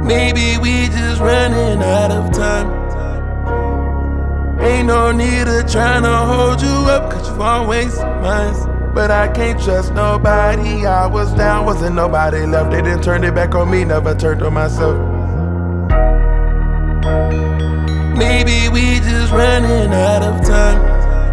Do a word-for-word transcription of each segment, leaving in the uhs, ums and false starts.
Maybe we just running out of time. Ain't no need of trying to hold you up, cause you always mine. But I can't trust nobody. I was down, wasn't nobody left. They didn't turn it back on me, never turned on myself. Maybe we just running out of time.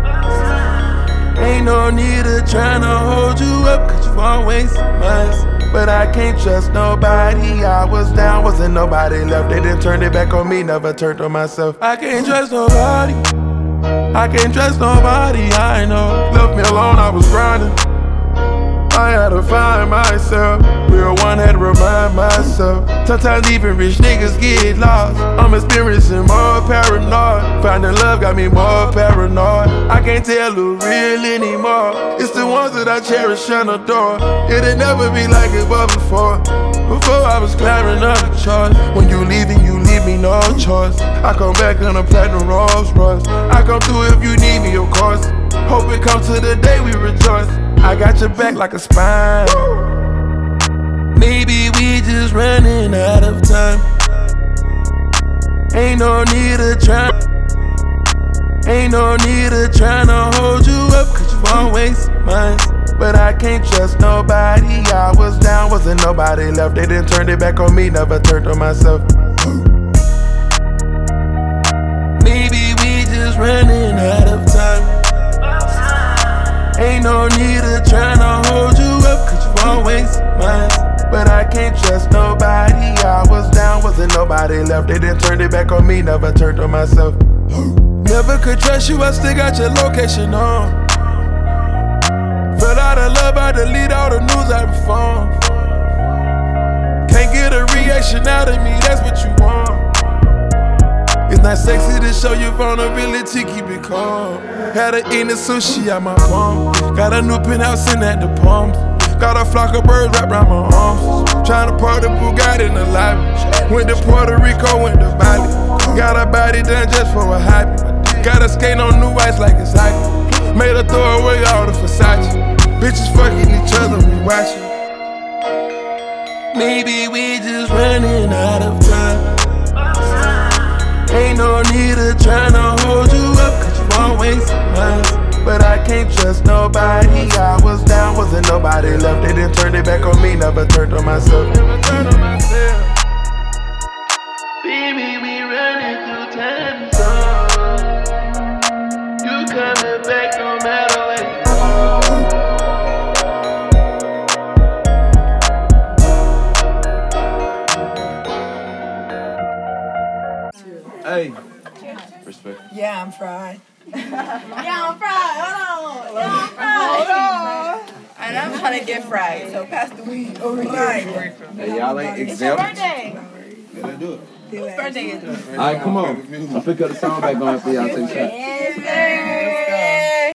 Ain't no need of trying to hold you up, cause you always mine. But I can't trust nobody. I was down, wasn't nobody left. They didn't turn it back on me, never turned on myself. I can't trust nobody. I can't trust nobody, I know. Left me alone, I was grinding. I had to find myself. Real one, had to remind myself. Sometimes even rich niggas get lost. I'm experiencing more paranoid. Finding love got me more paranoid. I can't tell who real anymore. It's the ones that I cherish and adore. It'll never be like it was before. Before I was climbing up the charts. When you leaving, you leave me no choice. I come back on a platinum Rolls Royce. I come through if you need me, of course. Hope it comes to the day we rejoice. I got your back like a spine. Maybe we just running out of time. Ain't no need of trying. Ain't no need of trying to hold you up, cause you always mine. But I can't trust nobody. I was down, wasn't nobody left. They didn't turn it back on me, never turned on myself. Maybe we just running out of time. Ain't no need of trying to hold you up, cause you always mine. But I can't trust nobody. I was down, wasn't nobody left. They didn't turn it back on me, never turned on myself. Never could trust you, I still got your location on. Fell out of love, I delete all the news out my phone. Can't get a reaction out of me, that's what you want. It's not sexy to show your vulnerability, keep it calm. Had her eating sushi out my palm. Got a new penthouse in at the Palms. Got a flock of birds wrapped around my arms. Tryna park the Bugatti in the lobby. Went to Puerto Rico, went to Bali. Got a body done just for a hobby. Got her skate on new ice like it's hockey. Made her throw away all the Versace. Bitches fucking each other, we watching. Maybe we just running out of time. Ain't no need of trying to hold you up, cause you always mine. But I can't trust nobody. I was down, wasn't nobody left. They didn't turn it back on me, never turned on myself. Never turned on myself. Baby, we running through time zone. You coming back no matter where you go. Hey. Respect. Yeah, I'm fried. Yeah, I'm fried. Hold on. Yeah, I'm fried. Hold on. And I'm trying to get fried, so pass the weed over here. Hey, y'all ain't exempt. It's your birthday. Yeah, let's do it. Whose birthday is it? All right, come on. I'll pick up the song back on for y'all. Take a shot. Yes, sir.